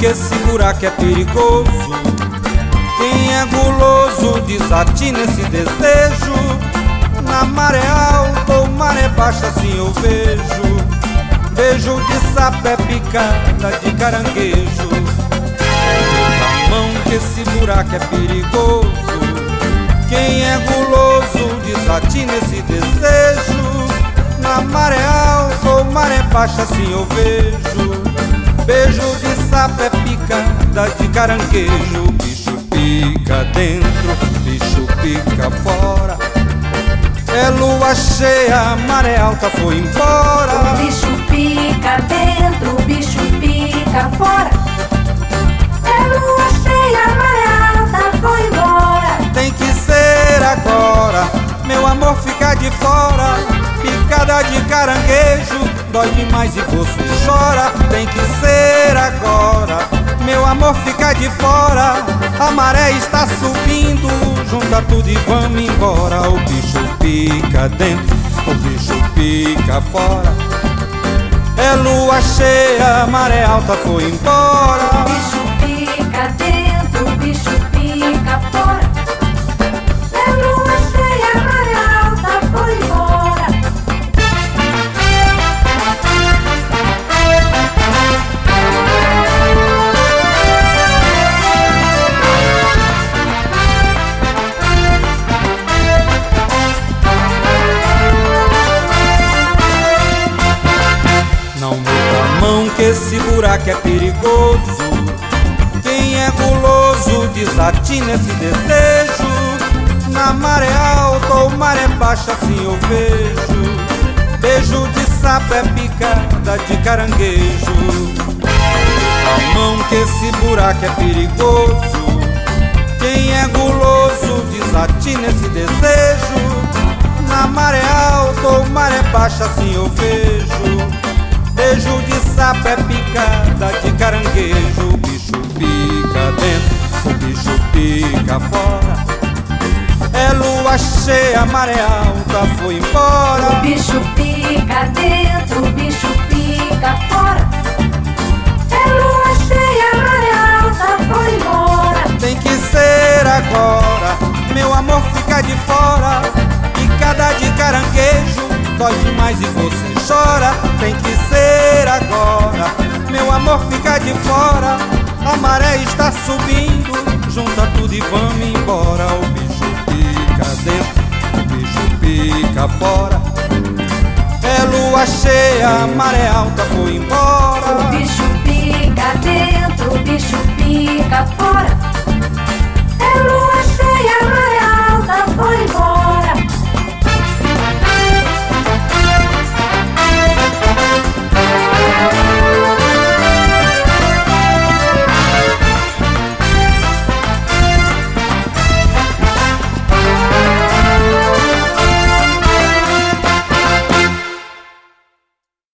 esse buraco é perigoso. Quem é guloso desatine esse desejo. Na maré alta ou maré baixa assim eu vejo. Beijo de sapo é picada de caranguejo. Na mão que esse buraco é perigoso. Quem é guloso desatine esse desejo. Na maré alta ou maré baixa assim eu vejo. Beijo de sapo é picada de caranguejo. Bicho pica dentro, bicho pica fora. É lua cheia, maré alta foi embora. O bicho pica dentro, o bicho pica fora. É lua cheia, maré alta foi embora. Tem que ser agora, meu amor fica de fora. Picada de caranguejo, dói demais e você chora. Tem que ser agora, meu amor fica de fora. A maré está subindo, junta tudo e vamos embora. O bicho pica dentro, o bicho pica fora. É lua cheia, maré alta foi embora. O bicho pica dentro, o bicho pica fora. É lua cheia, maré alta foi embora. Não muda a mão que esse buraco é perigoso. Quem é guloso desatine esse desejo. Na maré alta ou maré baixa assim eu vejo. Beijo de sapo é picada de caranguejo. Na mão que esse buraco é perigoso. Quem é guloso desatine esse desejo. Na maré alta ou maré baixa assim eu vejo. Beijo de sapo é picada de caranguejo. O bicho pica dentro, o bicho pica fora. É lua cheia, maré alta foi embora. O bicho pica dentro, o bicho pica fora. É lua cheia, maré alta foi embora. Tem que ser agora, meu amor fica de fora. Picada de caranguejo, dói demais e você chora. Tem que ser agora, meu amor fica de fora. A maré está subindo, junta tudo e vamos embora. O bicho pica dentro, o bicho pica fora. É lua cheia, maré alta foi embora. O bicho pica dentro, o bicho pica fora.